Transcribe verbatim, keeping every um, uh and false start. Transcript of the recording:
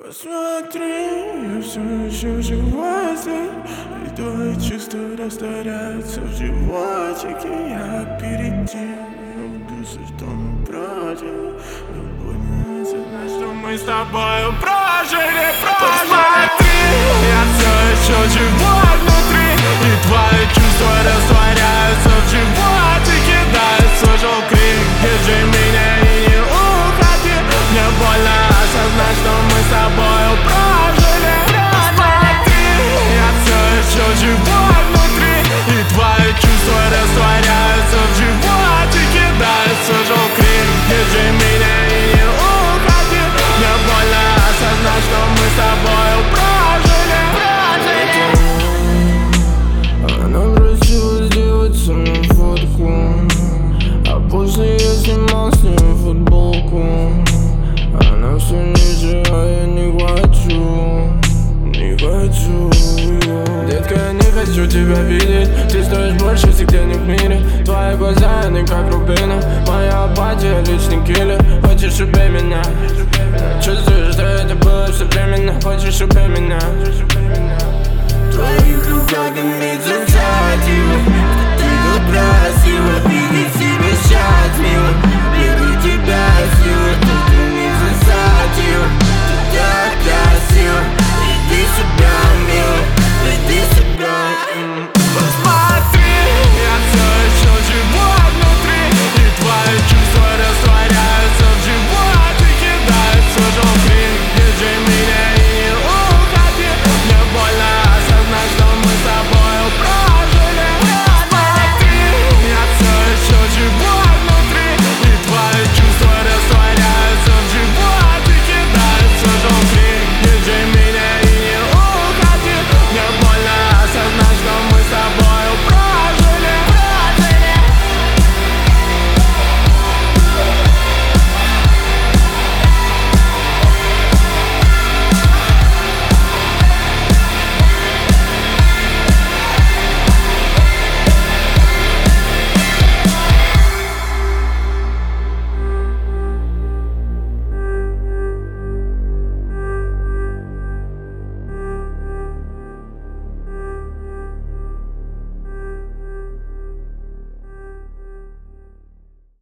Посмотри, я все еще живой здесь, и твои чувства растворяются в животике. Я перед тем, убился, что мы прожили. Больно осознать, что мы с тобою прожили, прожили. Посмотри, я все еще живой внутри, и твои чувства растворяются в животике. Да, я слышал крик, держи меня и не уходи. Мне больно осознать, что мы с тобою прожили. Посмотри, я все еще живой внутри, и твои чувства растворяются в животике. Да, я слышал крик, держи меня и не уходи. Мне больно осознать, что мы с тобою прожили, прожили. Она просила сделать со мной фотку, а после я снимал с ней футболку. Она все ниже, а я не хочу, не хочу. Детка, я не хочу тебя видеть. Ты стоишь больше всех денег в мире. Твои глаза, они как рубины. Моя апатия, личный киллер. Хочешь, убей меня. Чувствую, что это было все временно. Хочешь, убей меня. В твоих руках имеется инициатива. Ты тут красиво, видеть себя счастливо. Верю в тебя, сила.